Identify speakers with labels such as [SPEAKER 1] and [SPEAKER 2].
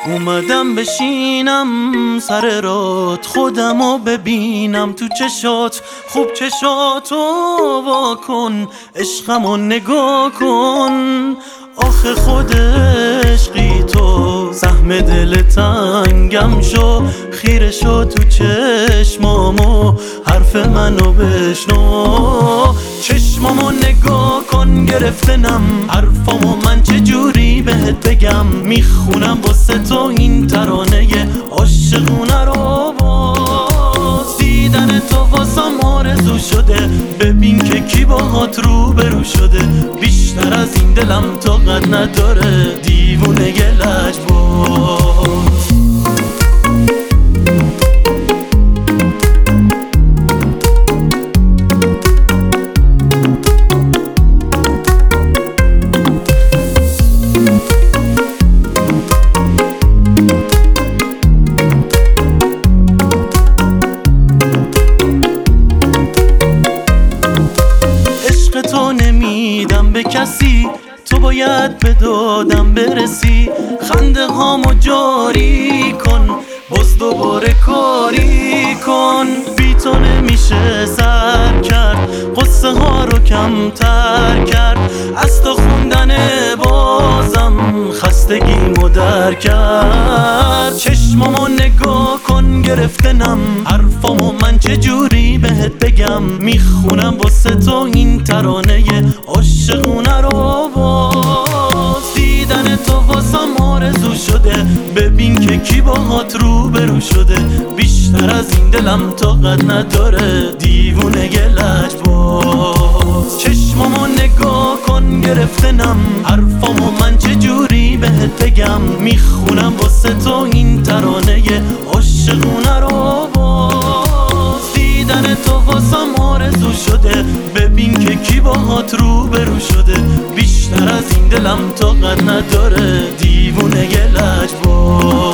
[SPEAKER 1] اومدم بشینم سر رات خودمو ببینم تو چشات، خوب چشاتو وا کن، عشقمو نگاه کن. آخه خود عشقی تو سهم دل تنگم شو، خیره شو تو چشمامو حرف منو بشنو. چشمامو نگاه کن گرفتنم حرفامو من چجوری بهت بگم، میخونم واسه تو این ترانه عاشقونه رو. باز دیدن تو واسم آرزو شده، ببین که کی باهات روبرو شده. بیشتر از این دلم طاقت نداره دیوونه گلش باز. تو نمیدم به کسی، تو باید به دادم برسی. خنده هامو جاری کن، باز دوباره کاری کن. بی تو نمیشه سر کرد، قصه ها رو کمتر کرد. از تو خوندن بازم خستگیمو در کرد. چشمامو نگاه کن گرفتنم حرفامو من چجوری بهت بگم، میخونم واسه تو این ترانه عاشقونه رو. باز دیدن تو واسم آرزو شده، ببین که کی باهات روبرو شده. بیشتر از این دلم طاقت نداره دیوونه گلش باز. چشمامو نگاه کن گرفتنم حرفامو من چجوری بهت بگم، میخونم واسه تو این ترانه عاشقونه رو. باز دیدن تو واسم آرزو شده، ببین که کی باهات روبرو شده. بیشتر از این دلم طاقت نداره دیوونه گلش باز.